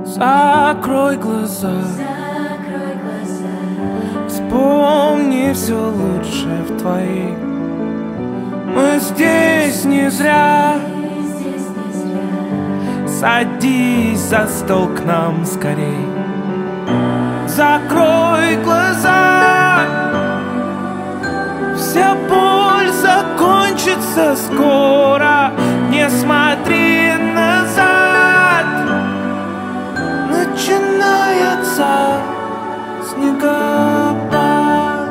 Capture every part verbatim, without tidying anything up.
Закрой глаза, вспомни все лучшее в твоих. Мы здесь не зря. Садись за стол к нам скорей. Закрой глаза, вся боль закончится скоро. Не смотри назад, начинается снегопад.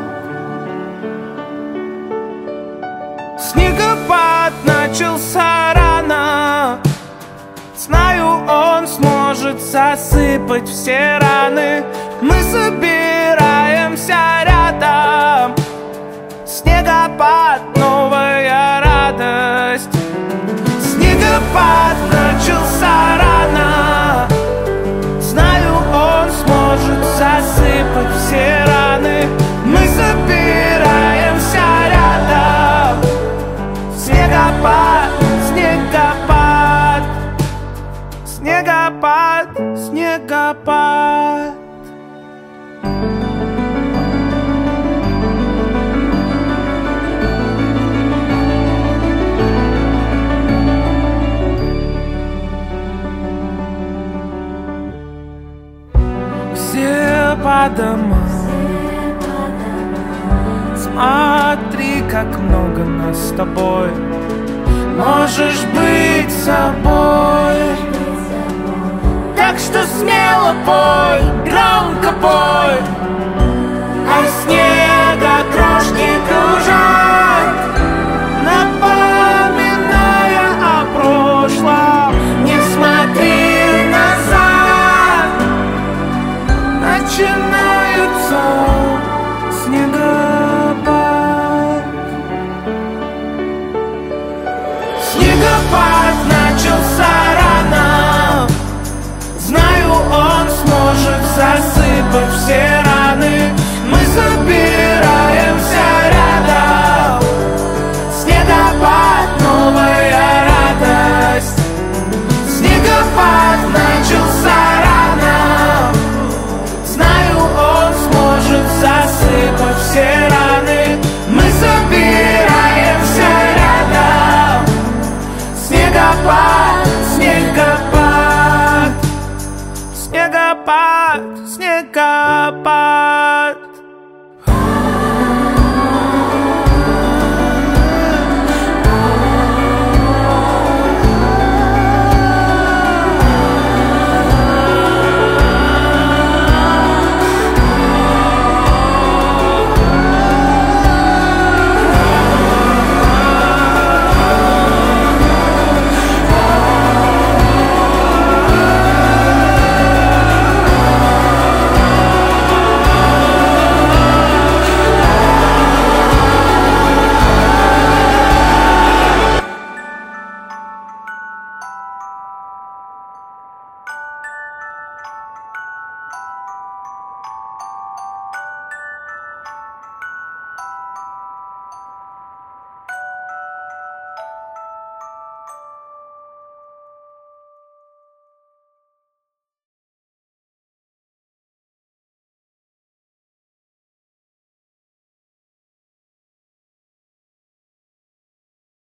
Снегопад начался рано. Знаю, он сможет засыпать все раны. Мы собираемся рядом. Снегопад, новая радость. Снегопад начался рано. Знаю, он сможет засыпать все раны. Мы собираемся рядом. Снегопад, снегопад, снегопад, снегопад. Все по домам. Смотри, как много нас с тобой. Можешь быть собой. Так что смело пой, громко пой. А снега крошки кружат, напоминая о прошлом. Не смотри назад, начинается снегопад. Снегопад начался рано. Знаю, он сможет засыпать все раны. Мы собираемся рядом. Снегопад, новая радость. Снегопад начался рано. Знаю, он сможет засыпать все раны. Мы собираемся рядом. Снегопад, снегопад, снегопад,